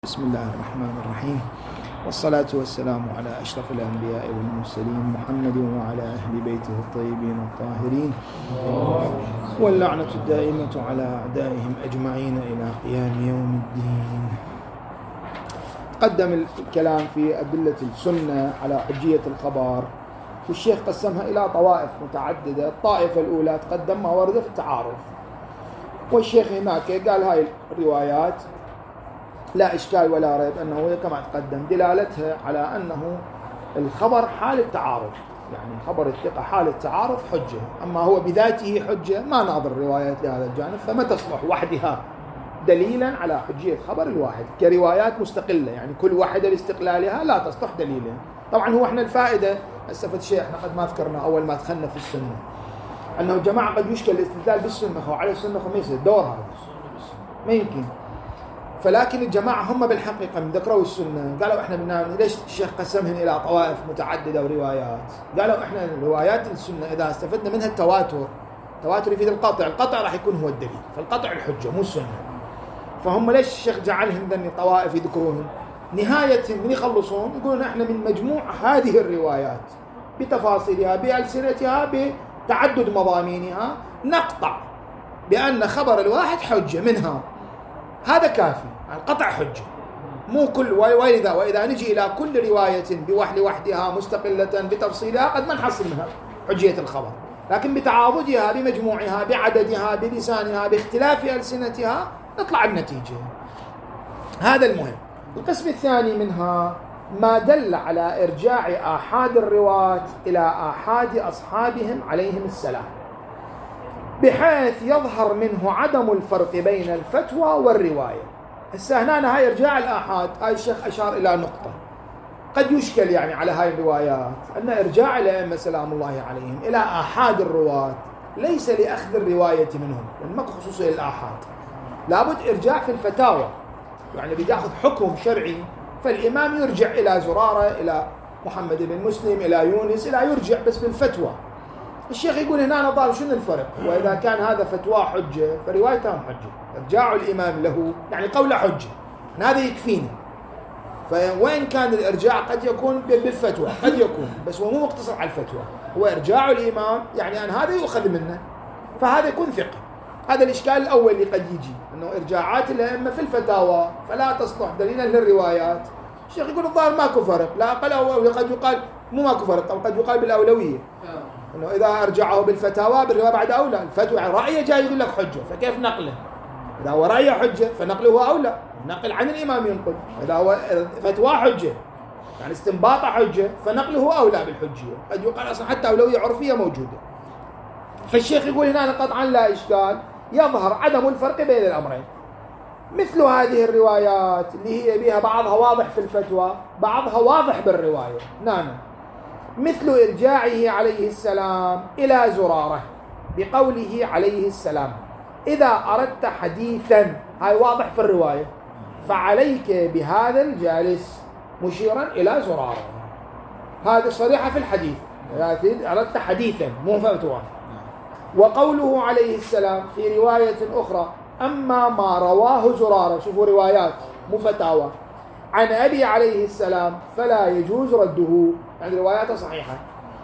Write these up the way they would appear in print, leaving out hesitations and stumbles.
بسم الله الرحمن الرحيم، والصلاة والسلام على أشرف الأنبياء والمرسلين محمد وعلى أهل بيته الطيبين الطاهرين، واللعنة الدائمة على أعدائهم أجمعين إلى قيام يوم الدين. قدم الكلام في أدلة السنة على حجية الخبر، والشيخ قسمها إلى طوائف متعددة. الطائفة الأولى تقدم ما ورد في التعارف، والشيخ هناك قال هاي الروايات لا إشكال ولا ريب أنه كما تقدم دلالتها على أنه الخبر حال التعارف، يعني خبر الثقة حال التعارف حجة، أما هو بذاته حجة ما ناظر الروايات لهذا الجانب، فما تصلح وحدها دليلا على حجية خبر الواحد كروايات مستقلة، يعني كل واحدة باستقلالها لا تصلح دليلا. طبعا هو احنا الفائدة استفدت شيء احنا قد ما ذكرنا أول ما دخلنا في السنة، أنه جماعة قد يشكل الاستدلال بالسنة وعلى السنة خميسة دور هذا ما يمكن، فلكن الجماعة هم بالحقيقة من ذكروا السنة قالوا إحنا ليش الشيخ قسمهن إلى طوائف متعددة وروايات؟ قالوا إحنا روايات السنة إذا استفدنا منها التواتر يفيد القطع راح يكون هو الدليل، فالقطع الحجة مو السنة. فهم ليش الشيخ جعلهم ذني طوائف يذكروهن؟ نهايتهم من يخلصون يقولون إحنا من مجموع هذه الروايات بتفاصيلها بألسنتها بتعدد مضامينها نقطع بأن خبر الواحد حجة منها، هذا كافي، القطع حجة مو كل وإذا نجي إلى كل رواية لوحدها مستقلة بتفصيلها قد ما نحصل منها حجية الخبر، لكن بتعاضدها بمجموعها بعددها بلسانها باختلاف ألسنتها نطلع النتيجة. هذا المهم. القسم الثاني منها ما دل على إرجاع آحاد الرواة إلى آحاد أصحابهم عليهم السلام، بحيث يظهر منه عدم الفرق بين الفتوى والرواية. هسه هنا هاي إرجاع الآحاد، هاي الشيخ أشار إلى نقطة قد يشكل يعني على هاي الروايات، أن إرجاع الأئمة سلام الله عليهم إلى آحاد الرواة ليس لأخذ الرواية منهم، لأن ماكو خصوصية للآحاد، لابد إرجاع في الفتاوى، يعني بياخذ حكم شرعي فالإمام يرجع إلى زرارة إلى محمد بن مسلم إلى يونس إلى يرجع بس بالفتوى. الشيخ يقول هنا نظر شنو الفرق، وإذا كان هذا فتوى حجة فروايتهم حجة، إرجاع الإمام له يعني قوله حجة، هذا يكفينا. فوين كان الإرجاع قد يكون بالفتوى، قد يكون بس هو مو مقتصر على الفتوى، هو إرجاع الإمام يعني أن هذا يؤخذ منه فهذا يكون ثقة. هذا الإشكال الأول اللي قد يجي، أنه إرجاعات الأئمة في الفتاوى فلا تصلح دليلا للروايات. الشيخ يقول الظاهر ماكو فرق، لا أقل أو قد يقال مو ماكو فرق، أو قد يقال بالأولوية، إنه إذا أرجعه بالفتاوى بالرواية بعد أولى. الفتوى يعني رأيه جاي يقول لك حجة، فكيف نقله؟ إذا هو رأيه حجة فنقله هو أولى، نقل عن الإمام ينقل. إذا هو فتوى حجة يعني استنباط حجة فنقله هو أولى بالحجية، قد يقال أصلا حتى أولوية عرفية موجودة. فالشيخ يقول هنا قطعا لا إشكال يظهر عدم الفرق بين الأمرين، مثل هذه الروايات اللي هي بها بعضها واضح في الفتوى بعضها واضح بالرواية. نعم، مثل إرجاعه عليه السلام إلى زرارة بقوله عليه السلام إذا أردت حديثا، هاي واضح في الرواية، فعليك بهذا الجالس مشيرا إلى زرارة، هذه صريحة في الحديث، إذا أردت حديثا مو فتوى. وقوله عليه السلام في رواية أخرى أما ما رواه زرارة، شوفوا روايات مو فتاوى، عن أبي عليه السلام فلا يجوز رده، يعني رواياته صحيحة.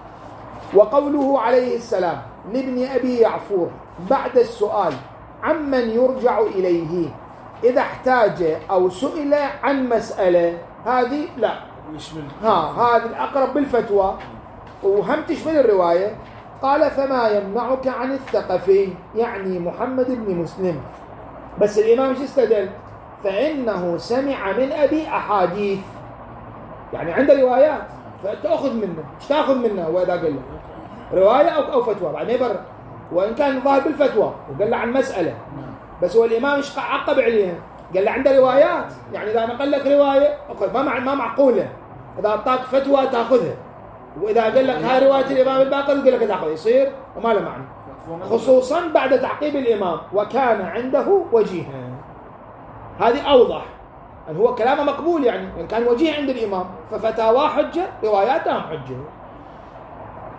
وقوله عليه السلام لابن أبي يعفور بعد السؤال عمن يرجع إليه إذا احتاج أو سئل عن مسألة، هذه لا، هذه الأقرب بالفتوى وهم تشمل الرواية. قال فما يمنعك عن الثقفي يعني محمد بن مسلم، بس الإمام ايش استدل؟ فإنه سمع من أبي أحاديث، يعني عنده روايات فتأخذ منه، ايش تأخذ منه؟ وإذا قال له رواية أو فتوى بعد ما يبرر، وإن كان ظاهر بالفتوى وقال له عن مسألة بس هو الإمام ايش عقب عليها؟ قال له عنده روايات، يعني إذا نقل لك رواية ما معقولة، إذا أعطاك فتوى تأخذها، وإذا قال لك هاي رواية الإمام الباقر يقول لك تأخذ، يصير وما له معنى، خصوصا بعد تعقيب الإمام وكان عنده وجيها. هذه أوضح أن هو كلامه مقبول، يعني إن كان وجيه عند الإمام ففتاوى حجة رواياتهم حجة.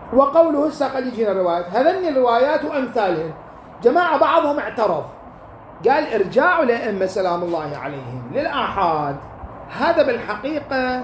وقوله هسه قد يجينا الروايات، هذين الروايات وأمثالهن. جماعة بعضهم اعترض قال إرجاع الأئمة سلام الله عليهم للآحاد هذا بالحقيقة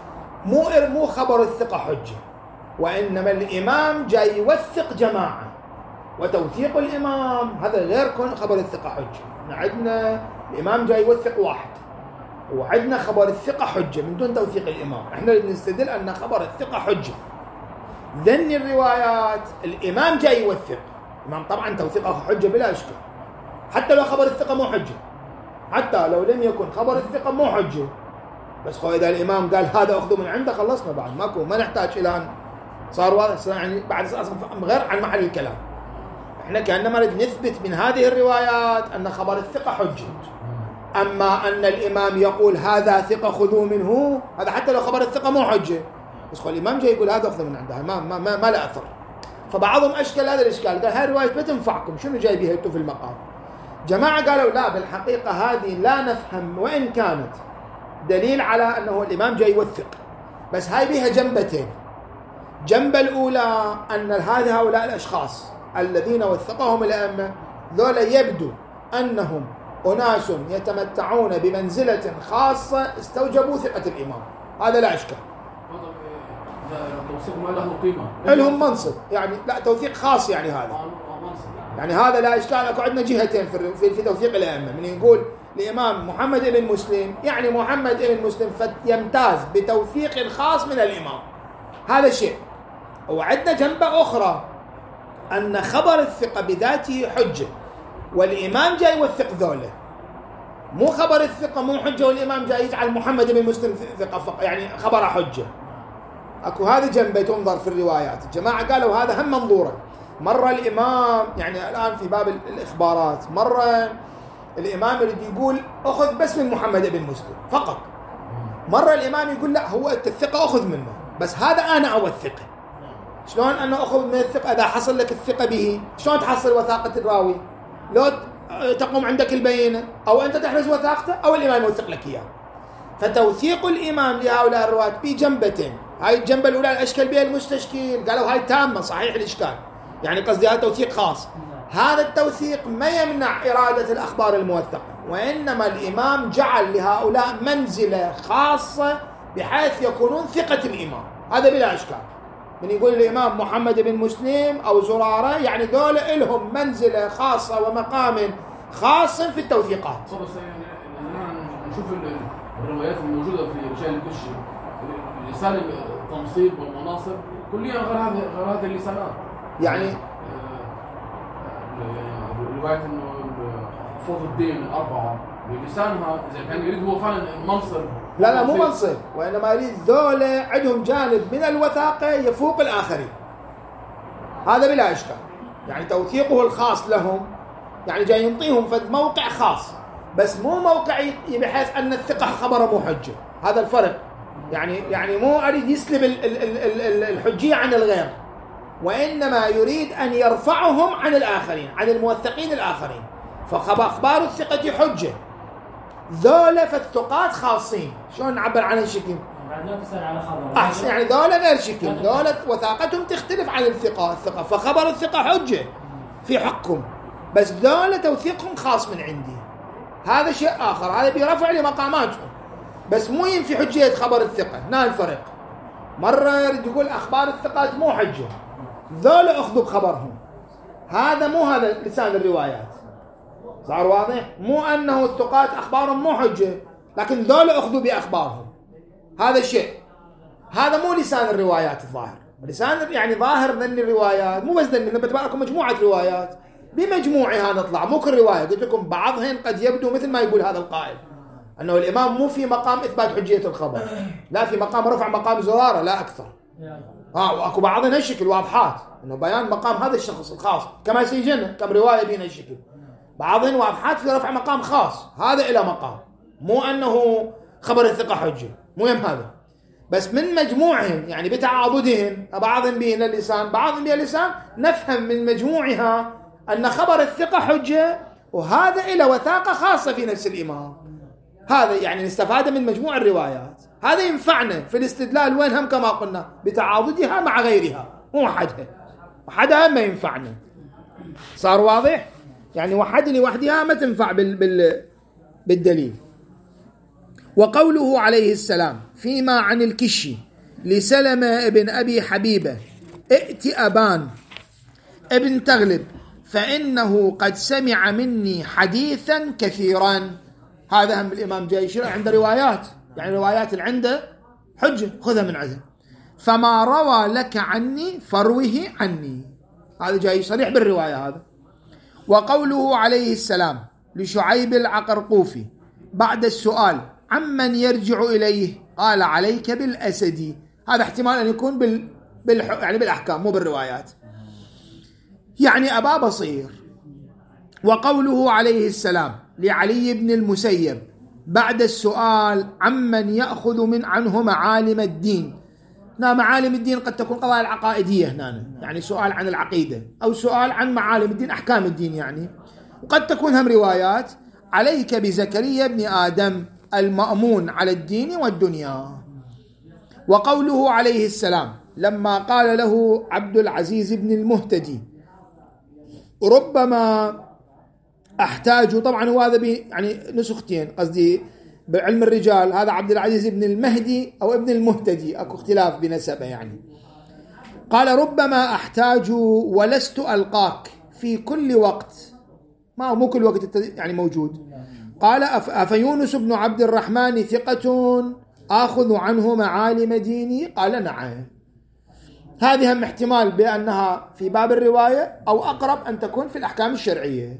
مو خبر الثقة حجة، وإنما الإمام جاي يوثق جماعة، وتوثيق الإمام هذا غير خبر الثقة حجة. عندنا الإمام جاي يوثق واحد، وعندنا خبر الثقة حجة من دون توثيق الإمام. احنا نستدل أن خبر الثقة حجة. ذن الروايات الإمام جاي يوثق، الإمام طبعا توثيقه حجة بلا إشكال، حتى لو خبر الثقة مو حجة، حتى لو لم يكن خبر الثقة مو حجة. بس إذا الإمام قال هذا أخذه من عنده خلصنا، بعد ماكو، ما نحتاج إلى أن صار واضح يعني بعد غير عن محل الكلام. احنا كأنما نريد نثبت من هذه الروايات أن خبر الثقة حجة. أما أن الإمام يقول هذا ثقة خذوه منه، هذا حتى لو خبر الثقة مو حجة، بس الإمام جاي يقول هذا أخذه من عنده، ما لا أثر. فبعضهم أشكل هذا الإشكال، قال هاي الرواية ما تنفعكم، شنو جاي بها في المقام؟ جماعة قالوا لا، بالحقيقة هذه لا نفهم، وإن كانت دليل على أنه الإمام جاي يوثق، بس هاي بها جنبتين. جنبة الأولى أن هؤلاء الأشخاص الذين وثقهم الأئمة ذولا يبدو أنهم أناس يتمتعون بمنزلة خاصة استوجبوا ثقة الإمام، هذا لا إشكال. توثيق ما له قيمة، لهم منصب، يعني لا توثيق خاص، يعني هذا يعني هذا لا إشكال. أكو عندنا جهتين في توثيق الأئمة. من يقول الإمام محمد بن مسلم، يعني محمد بن مسلم يمتاز بتوثيق خاص من الإمام، هذا شيء. وعندنا جنبة أخرى أن خبر الثقة بذاته حجة، والإمام جاي يوثق ذوله، مو خبر الثقة مو حجة والإمام جاي يجعل محمد بن مسلم ثقة يعني خبر حجة. أكو هذه جنبة تنظر في الروايات. الجماعة قالوا هذا هم منظورة. مرة الإمام يعني الآن في باب الإخبارات، مرة الإمام يريد يقول أخذ بس من محمد بن مسلم فقط، مرة الإمام يقول لا، هو الثقة أخذ منه، بس هذا أنا أوثقه. شلون أنا أخذ من الثقة؟ إذا حصل لك الثقة به، شلون تحصل وثاقة الراوي؟ لو تقوم عندك البينة، أو أنت تحرز وثاقته أو الإمام يوثق لك إياه. فتوثيق الإمام لهؤلاء الرواة بجنبتين. هاي الجنبة الأولى الأشكال بها المستشكل، قالوا هاي تامة صحيح الإشكال، يعني قصدي هذا توثيق خاص. هذا التوثيق ما يمنع إرادة الأخبار الموثقة، وإنما الإمام جعل لهؤلاء منزلة خاصة بحيث يكونون ثقة الإمام، هذا بلا إشكال. من يقول الإمام محمد بن مسلم أو زرارة، يعني دول لهم منزلة خاصة ومقام خاص في التوثيقات. نشوف الروايات الموجودة في رجال البشر، لسان التنصيب والمناصب كلها غير هذه اللسانات. يعني رواية إنه فوض الدين الأربعة بلسانها، إذا كان يريد هو فعلا منصب، لا مو منصب، وإنما يريد ذولا عندهم جانب من الوثاقة يفوق الآخرين، هذا بلا إشكال. يعني توثيقه الخاص لهم، يعني جاي ينطيهم في موقع خاص، بس مو موقع بحيث أن الثقة خبره مو حجة، هذا الفرق. يعني مو أريد يسلب الحجية عن الغير، وإنما يريد أن يرفعهم عن الآخرين، عن الموثقين الآخرين. فأخبار الثقة حجة، ذولا فالثقات خاصين. شلون نعبر عن الشكل؟ أحسن، يعني ذولا غير شكل، ذولا وثاقتهم تختلف عن الثقة، فخبر الثقة حجة في حقكم، بس ذولا توثيقهم خاص من عندي، هذا شيء آخر، هذا بيرفع لمقاماتهم، بس مو ينفي حجية خبر الثقة. هنا الفرق. مرة يقول أخبار الثقات مو حجة، ذولا أخذوا بخبرهم، هذا مو هذا لسان الروايات. صار واضح؟ مو أنه الثقات أخبارهم مو حجة، لكن ذولا أخذوا بأخبارهم، هذا شيء. هذا مو لسان الروايات الظاهر. لسان يعني ظاهر ذن الروايات، مو بس ذن، بتبقى لكم مجموعة روايات، بمجموعها نطلع، مو كل رواية. قلت لكم بعضهن قد يبدو مثل ما يقول هذا القائل، أنه الإمام مو في مقام إثبات حجية الخبر، لا في مقام رفع مقام زرارة لا أكثر. وأكو بعضهن هالشكل واضحات، أنه بيان مقام هذا الشخص الخاص، كما سيجينا كم رواية بين هالشكل. بعضهن واضحات في رفع مقام خاص، هذا إلى مقام، مو أنه خبر الثقة حجة، مهم هذا. بس من مجموعهم، يعني بتعاضدهم، بعضهم بين اللسان بعضهم بين اللسان، نفهم من مجموعها أن خبر الثقة حجة، وهذا إلى وثاقة خاصة في نفس الإمام. هذا يعني نستفاد من مجموع الروايات، هذا ينفعنا في الاستدلال وين هم كما قلنا بتعاضدها مع غيرها، مو وحدها ما ينفعنا. صار واضح؟ يعني وحد لوحدها ما تنفع بالدليل. وقوله عليه السلام فيما عن الكشي لسلمة ابن أبي حبيبة ائت أبان ابن تغلب فإنه قد سمع مني حديثا كثيرا. هذا هم الإمام جاي يشير عنده روايات، يعني روايات اللي عنده حجة خذها من عنده. فما روى لك عني فروه عني، هذا جاي صريح بالرواية هذا. وقوله عليه السلام لشعيب العقرقوفي بعد السؤال عمن يرجع إليه قال عليك بالأسد، هذا احتمال أن يكون يعني بالأحكام مو بالروايات، يعني أبا بصير. وقوله عليه السلام لعلي بن المسيب بعد السؤال عمن يأخذ عنه معالم الدين، هنا معالم الدين قد تكون قضايا العقائدية هنا، يعني سؤال عن العقيدة أو سؤال عن معالم الدين أحكام الدين يعني، وقد تكون هم روايات عليك بزكريا بن آدم المأمون على الدين والدنيا. وقوله عليه السلام لما قال له عبد العزيز بن المهتدي ربما أحتاج، طبعا هو هذا يعني نسختين قصدي بعلم الرجال، هذا عبد العزيز بن المهدي أو ابن المهتدي أكو اختلاف بنسبه يعني. قال ربما أحتاج ولست ألقاك في كل وقت، ما مو كل وقت يعني موجود. قال أفيونس بن عبد الرحمن ثقة آخذ عنه معالم ديني؟ قال نعم. هذه هم احتمال بأنها في باب الرواية أو أقرب أن تكون في الأحكام الشرعية.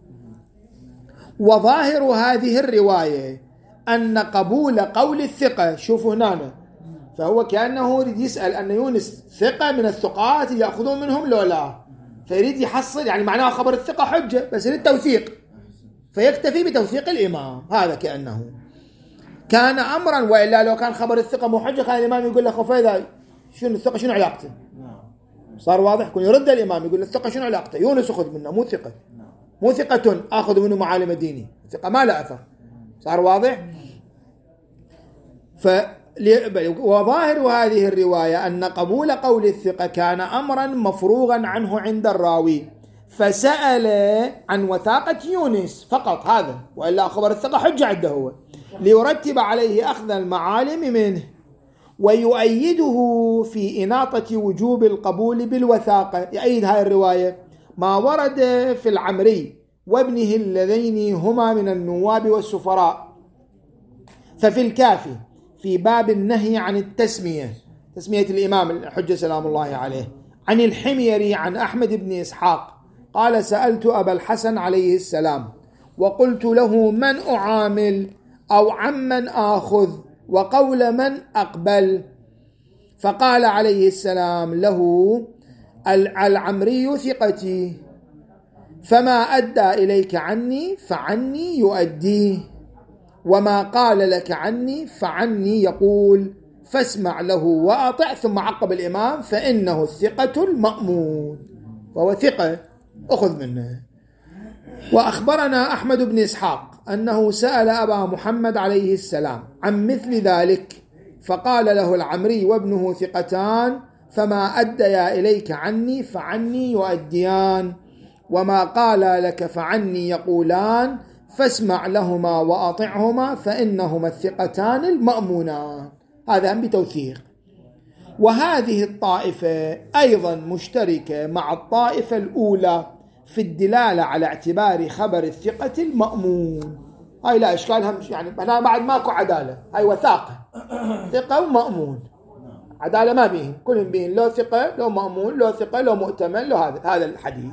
وظاهر هذه الرواية أن قبول قول الثقة، شوفوا هنا، فهو كأنه يريد يسأل أن يونس ثقة من الثقات يأخذون منهم لو لا، فيريد يحصل يعني معناه خبر الثقة حجة بس يريد توثيق، فيكتفي بتوثيق الإمام. هذا كأنه كان أمرا، وإلا لو كان خبر الثقة مو حجة كان الإمام يقول له خفيذا شنو الثقة شنو علاقته، صار واضح، كون يرد الإمام يقول الثقة شنو علاقته، يونس أخذ منه مو ثقة، مو ثقة أخذ منه معالم ديني، ثقة ما لا أثر، صار واضح. وظاهر هذه الرواية أن قبول قول الثقة كان أمرا مفروغا عنه عند الراوي، فسأل عن وثاقة يونس فقط هذا، وإلا خبر الثقة حجة عنده هو، ليرتب عليه أخذ المعالم منه. ويؤيده في إناطة وجوب القبول بالوثاقة، يؤيد هذه الرواية ما ورد في العمري وابنه اللذين هما من النواب والسفراء. ففي الكافي في باب النهي عن التسمية، تسمية الإمام الحجة سلام الله عليه، عن الحميري عن أحمد بن إسحاق قال سألت أبا الحسن عليه السلام وقلت له من أعامل أو عمن آخذ وقول من أقبل، فقال عليه السلام له العمري ثقتي، فما أدى إليك عني فعني يؤديه، وما قال لك عني فعني يقول، فاسمع له وأطع. ثم عقب الإمام فإنه الثقة المأمون، وهو ثقة أخذ منه. وأخبرنا أحمد بن إسحاق أنه سأل أبا محمد عليه السلام عن مثل ذلك، فقال له العمري وابنه ثقتان، فما أديا إليك عني فعني يؤديان، وما قال لك فعني يقولان، فاسمع لهما وأطعهما فإنهما الثقتان المأمونان. هذا هم بتوثيق. وهذه الطائفة أيضا مشتركة مع الطائفة الأولى في الدلالة على اعتبار خبر الثقة المأمون. هاي لا إشكال، هم يعني هنا بعد ماكو عدالة، هاي وثاقة، ثقة ومأمون، عدالة ما بيهن، كلهم بيهن لو ثقة لو مأمون، لو ثقة لو مؤتمن، لو هذا الحديث.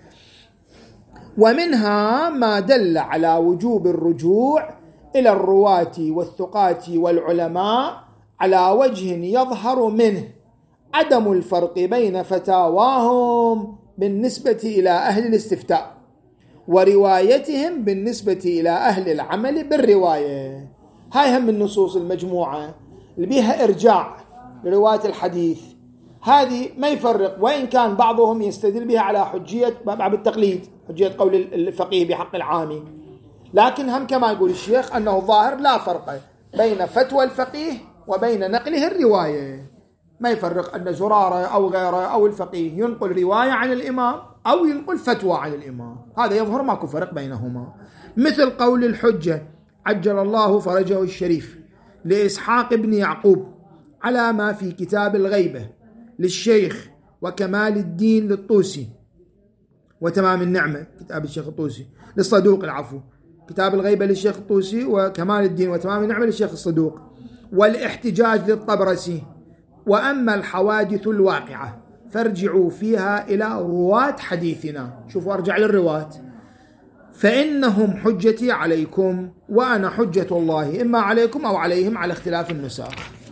ومنها ما دل على وجوب الرجوع إلى الرواة والثقات والعلماء على وجه يظهر منه عدم الفرق بين فتاواهم بالنسبة إلى أهل الاستفتاء وروايتهم بالنسبة إلى أهل العمل بالرواية. هاي هم النصوص المجموعة اللي بيها إرجاع لرواية الحديث، هذه ما يفرق، وإن كان بعضهم يستدل بها على حجية باب التقليد، حجية قول الفقيه بحق العامي، لكن هم كما يقول الشيخ أنه ظاهر لا فرق بين فتوى الفقيه وبين نقله الرواية، ما يفرق أن زرارة أو غيره أو الفقيه ينقل رواية عن الإمام أو ينقل فتوى عن الإمام، هذا يظهر ماكو فرق بينهما. مثل قول الحجة عجل الله فرجه الشريف لإسحاق بن يعقوب على ما في كتاب الغيبة للشيخ وكمال الدين للطوسي وتمام النعمة كتاب الشيخ الطوسي للصدوق، العفو، كتاب الغيبة للشيخ الطوسي وكمال الدين وتمام النعمة للشيخ الصدوق، والاحتجاج للطبرسي. وأما الحوادث الواقعة فارجعوا فيها إلى رواة حديثنا، شوفوا أرجع للرواة، فإنهم حجتي عليكم وأنا حجة الله إما عليكم أو عليهم على اختلاف النساخ.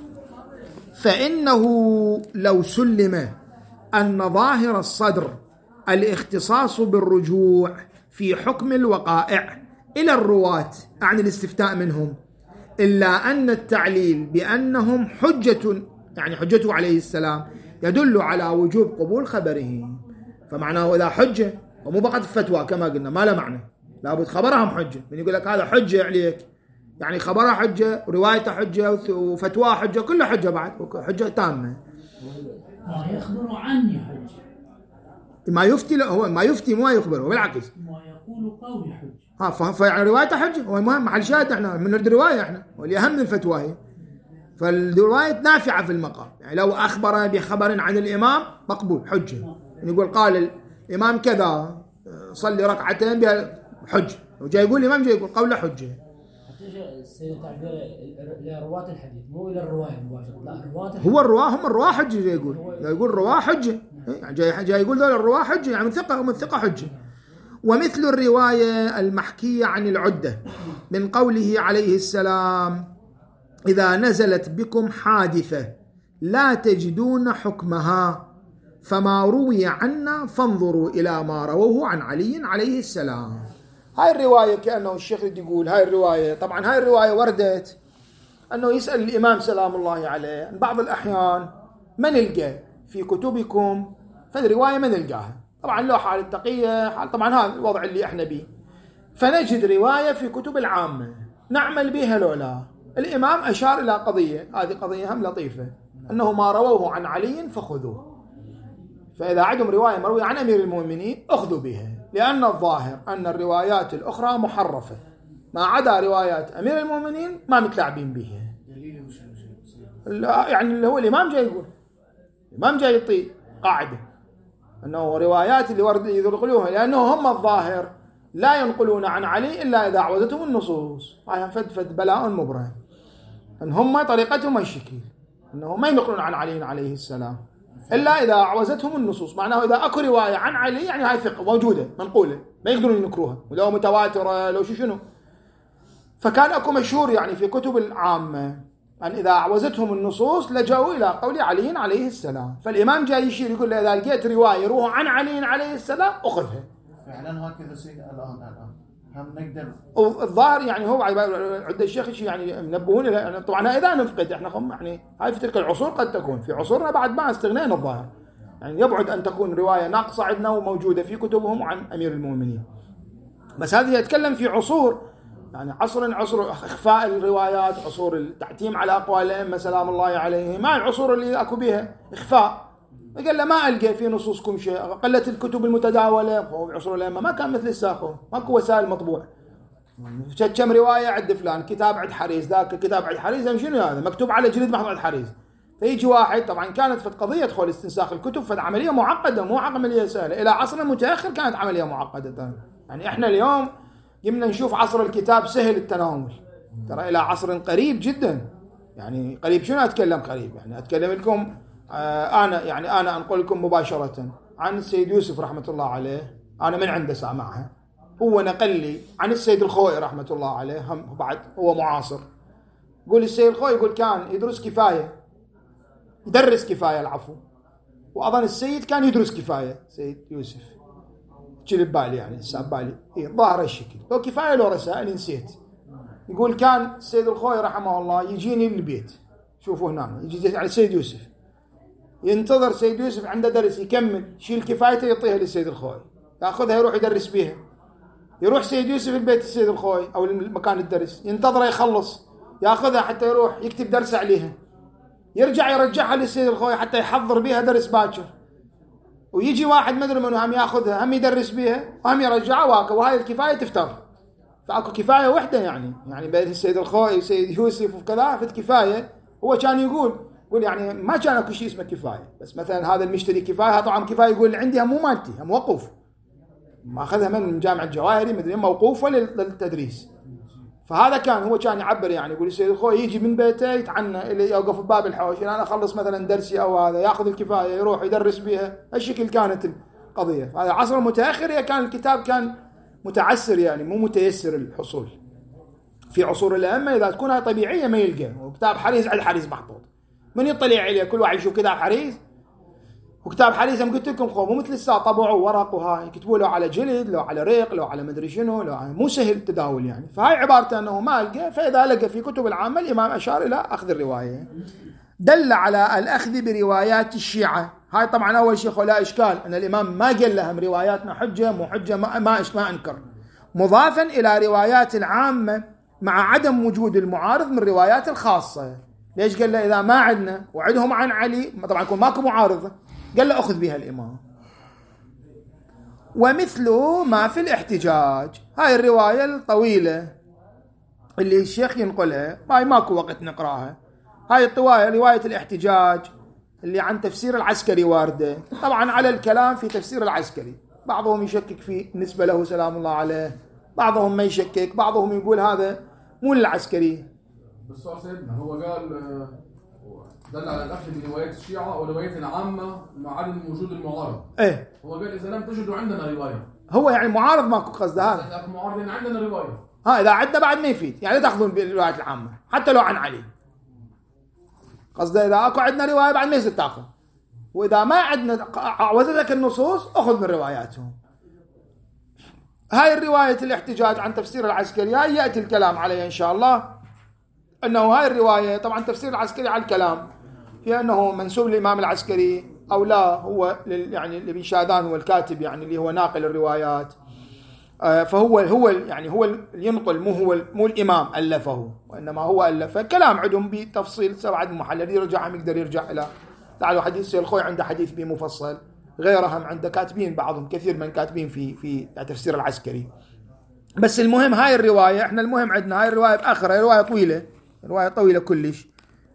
فإنه لو سلم أن ظاهر الصدر الاختصاص بالرجوع في حكم الوقائع إلى الرواة عن الاستفتاء منهم، إلا أن التعليل بأنهم حجة، يعني حجته عليه السلام، يدل على وجوب قبول خبره. فمعناه إذا حجة ومو بقت الفتوى كما قلنا ما له معنى، لابد خبرهم حجة. من يقول لك هذا حجة عليك، يعني خبرها حجة وروايته حجة وفتوى حجة، كلها حجة بعد، حجة تامة. ما يخبر عني حجة، ما يفتي هو ما يفتي مو يخبره، بالعكس ما يقول قولي حجة. فيعني روايته حجة، هو المهم محل شاهد، احنا من نرد رواية احنا، واللي أهم من الفتوى هي. فالرواية نافعة في المقام، يعني لو أخبر بخبر عن الإمام مقبول حجة، يعني يقول قال الإمام كذا صلي ركعتين بها حجة، وجاي يقول الإمام جاي يقول قوله حجة. السيد تعبير إلى رواة الحديث مو إلى الرواية مباشرة، لا رواة الحديث. هو الرواة هم الرواة حجة، يقول رواة حجة، يعني جاي يقول ذول الرواة حجة، يعني من ثقة حجة. ومثل الرواية المحكية عن العدة من قوله عليه السلام إذا نزلت بكم حادثة لا تجدون حكمها فما روي عنا فانظروا إلى ما رووه عن علي عليه السلام. هاي الرواية كأنه الشيخ يقول هاي الرواية، طبعا هاي الرواية وردت أنه يسأل الإمام سلام الله عليه بعض الأحيان من نلقى في كتبكم، فالرواية من نلقاها، طبعا له حال التقية حال، طبعا هذا الوضع اللي احنا بيه، فنجد رواية في كتب العامة نعمل بها لولا. الإمام أشار إلى قضية، هذه قضية هم لطيفة، أنه ما رووه عن علي فخذوه، فإذا عندهم رواية مروية عن أمير المؤمنين أخذوا بها، لأن الظاهر أن الروايات الأخرى محرفة، ما عدا روايات أمير المؤمنين ما متلاعبين بها. يعني اللي هو الإمام جاي يقول، الإمام جاي يعطي قاعدة أنه روايات اللي ورد ينقلوها، لأنه هم الظاهر لا ينقلون عن علي إلا إذا عوزتهم النصوص. هاي فد بلاء مبرهن، أن هم طريقتهم الشكل أنه ما ينقلون عن علي عليه السلام إلا إذا عوزتهم النصوص، معناه إذا أكو رواية عن علي يعني هاي ثقة موجودة منقولة ما يقدرون ينكروها، ولو متواترة لو شنو. فكان أكو مشهور يعني في كتب العامة أن إذا عوزتهم النصوص لجأوا إلى قول علي عليه السلام. فالإمام جاي يشير يقول له إذا لقيت رواية روح عن علي عليه السلام أخذها. فعلا هكذا سيد الآن هم نقدر الظاهر يعني هو عند الشيخ يعني منبهون يعني طبعا إذا نفقد احنا يعني هاي في تلك العصور قد تكون، في عصورنا بعد ما استغنينا الظاهر، يعني يبعد أن تكون رواية ناقصة عندنا وموجودة في كتبهم عن أمير المؤمنين. بس هذه يتكلم في عصور يعني عصر إخفاء الروايات، عصور التعتيم على أقوال الأئمة سلام الله عليهم، ما العصور اللي أكو بها إخفاء. قال له ما ألقى في نصوصكم شيء، قلت الكتب المتداولة في عصور الأئمة، ما كان مثل الساقون، ماكو وسائل مطبوع، كم رواية عند فلان، كتاب عند حريز، ذاك كتاب عند حريز، شنو هذا مكتوب على جلد محمود عند حريز. فيجي واحد، طبعا كانت في قضية دخول استنساخ الكتب فعملية معقدة مو عملية سهلة، إلى عصرنا متأخر كانت عملية معقدة. يعني إحنا اليوم قمنا نشوف عصر الكتاب سهل التناول، ترى إلى عصر قريب جدا، يعني قريب شنو أتكلم قريب، يعني أتكلم لكم أنا أنقل لكم مباشرة عن السيد يوسف رحمة الله عليه، أنا من عنده سامعها، هو نقل لي عن السيد الخوئي رحمة الله عليه، هم بعد هو معاصر. يقول السيد الخوئي يقول كان يدرس كفاية العفو، وأظن السيد كان يدرس كفاية، سيد يوسف جلب بالي يعني ساب بالي ظاهر الشكل، لو كفاية لو رسائل نسيت. يقول كان السيد الخوئي رحمه الله يجيني للبيت، شوفوا هنا يجي على السيد يوسف، ينتظر سيد يوسف عنده درس يكمل، شيل كفايته يعطيها للسيد الخوئي، ياخذها يروح يدرس بيها، يروح سيد يوسف البيت السيد الخوئي او المكان الدرس، ينتظره يخلص ياخذها حتى يروح يكتب درس عليها، يرجع يرجعها للسيد الخوئي حتى يحضر بيها درس باكر. ويجي واحد مدري منه هم ياخذها هم يدرس بها وهم يرجعها وهاي الكفاية تفتر. فاكو كفاية وحدة يعني بين السيد الخوئي والسيد يوسف وكذا في الكفاية. هو كان يقول يعني ما كان اكو شيء اسمه كفاية، بس مثلا هذا المشتري كفاية، طبعا كفاية يقول اللي عندي مو مالتي، هم موقوف، ما اخذها من جامعة الجواهري مدري موقوفة للتدريس. فهذا هو كان يعبر يعني يقول السيد الخوئي يجي من بيته يتعنى اللي يوقف بباب الحوش، انا اخلص مثلا درسي او هذا ياخذ الكفاية يروح يدرس بها. هالشكل كانت القضية. هذا عصر متأخر كان الكتاب كان متعسر يعني مو متيسر الحصول. في عصور الأئمة إذا تكون طبيعية ما يلقى، وكتاب حريز على حريز محطوط من يطلع عليه، كل واحد يشوف كتاب حريز. وكتاب حريز هم قلت لكم مو مثل الساعة طبعوا ورق وهاي يكتبوا له على جلد لو على ريق لو على مدري شنو لو مو سهل التداول يعني. فهاي عبارته أنه ما لقى، فإذا لقى في كتب العامة الإمام أشار إلى أخذ الرواية. دل على الأخذ بروايات الشيعة. هاي طبعا أول شيء لا إشكال أن الإمام ما قال لهم رواياتنا حجة مو حجة، ما أنكر، مضافا إلى روايات العامة مع عدم وجود المعارض من الروايات الخاصة. ليش قال له إذا ما عندنا وعدهم عن علي طبعا يكون ماكو معارضة، قال له أخذ بها الإمام. ومثله ما في الاحتجاج، هاي الرواية الطويلة اللي الشيخ ينقلها هاي ماكو وقت نقراها. هاي رواية الاحتجاج اللي عن تفسير العسكري واردة، طبعا على الكلام في تفسير العسكري، بعضهم يشكك فيه بالنسبة له سلام الله عليه، بعضهم ما يشكك، بعضهم يقول هذا مو للعسكري. بس سيدنا هو قال دل على الأخذ بروايات الشيعة أو روايات العامة مع عدم وجود المعارض. إيه هو قال إذا لم تجدوا عندنا رواية، هو يعني معارض ماكو قصد هذا. معارض يعني عندنا رواية. إذا عندنا بعد ما يفيد يعني تأخذون بالروايات العامة حتى لو عن علي. قصده إذا أكو عندنا رواية بعد ما يصير تأخذ، وإذا ما عندنا عوزتك النصوص أخذ من رواياتهم. هاي الرواية الاحتجاج عن تفسير العسكري يأتي الكلام عليه إن شاء الله. أنه هاي الرواية طبعا تفسير العسكري على الكلام في أنه منسوب للإمام العسكري أو لا، هو يعني اللي بيشادان هو الكاتب يعني اللي هو ناقل الروايات. فهو يعني هو اللي ينقل، مو الإمام ألفه، وإنما هو ألفه. كلام عندهم بتفصيل سبعة محلل يقدر يرجع إلى تعالوا حديث السيد الخوئي عنده حديث بمفصل، غيرهم عنده كاتبين، بعضهم كثير من كاتبين في تفسير العسكري. بس المهم هاي الرواية احنا المهم عندنا هاي الرواية بآخرها، رواية طويلة، رواية طويلة كلش.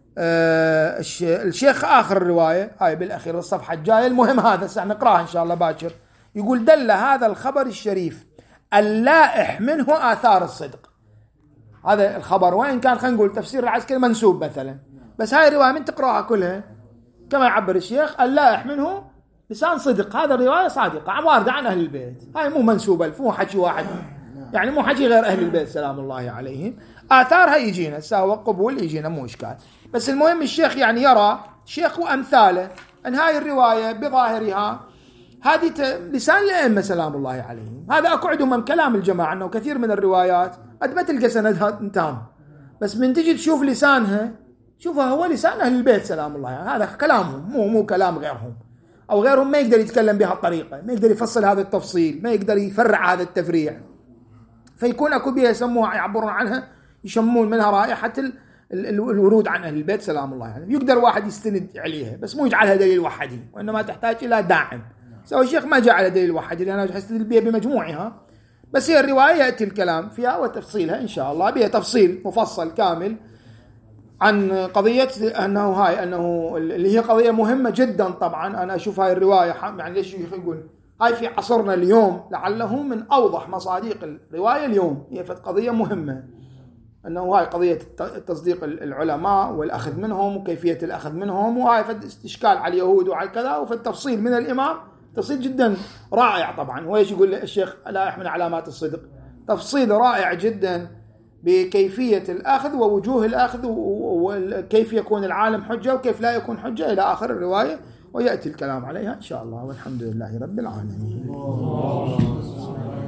الشيخ آخر الرواية هاي بالأخير الصفحة الجاية. المهم هذا سنقرأها إن شاء الله باكر. يقول دل هذا الخبر الشريف اللائح منه آثار الصدق. هذا الخبر وإن كان خلينا نقول تفسير العسكري منسوب مثلا، بس هاي الرواية من تقرأها كلها كما يعبر الشيخ اللائح منه لسان صدق. هذا الرواية صادقة واردة عن أهل البيت، هاي مو منسوبة، مو حكي واحد يعني، مو حكي غير أهل البيت سلام الله عليهم. آثارها يجينا سواء قبول يجينا مو إشكال. بس المهم الشيخ يعني يرى شيخ وأمثاله أن هاي الرواية بظاهرها هذه لسان الأئمة سلام الله عليهم. هذا أكو عندهم من كلام الجماعة أنه كثير من الروايات قد ما تلقى سندها تام، بس من تجي تشوف لسانها شوفها هو لسان أهل البيت سلام الله عليهم. هذا كلامهم مو كلام غيرهم، أو غيرهم ما يقدر يتكلم بهالطريقة، ما يقدر يفصل هذا التفصيل، ما يقدر يفرع هذا التفريع. فيكون أكو بها يسموها يعبرون عنها يشمون منها رائحة الورود عن أهل البيت سلام الله عليهم. يقدر واحد يستند عليها بس مو يجعلها دليل وحدي، وإنما تحتاج إلى داعم. سوى الشيخ ما جعل دليل وحدي لأنه يستدل بها بمجموعها، بس هي الرواية يأتي الكلام فيها وتفصيلها إن شاء الله، بها تفصيل مفصل كامل عن قضية أنه هاي أنه اللي هي قضية مهمة جدا. طبعا أنا أشوف هاي الرواية يعني ليش يقول هاي في عصرنا اليوم لعله من أوضح مصادق الرواية اليوم، هي قضية مهمة، أنه هاي قضية تصديق العلماء والأخذ منهم وكيفية الأخذ منهم، وهاي فد استشكال على اليهود وعلى كذا، وفي التفصيل من الإمام تفصيل جدا رائع. طبعا هو ايش يقول الشيخ لا من علامات الصدق، تفصيل رائع جدا بكيفية الأخذ ووجوه الأخذ وكيف يكون العالم حجة وكيف لا يكون حجة إلى آخر الرواية، ويأتي الكلام عليها إن شاء الله، والحمد لله رب العالمين.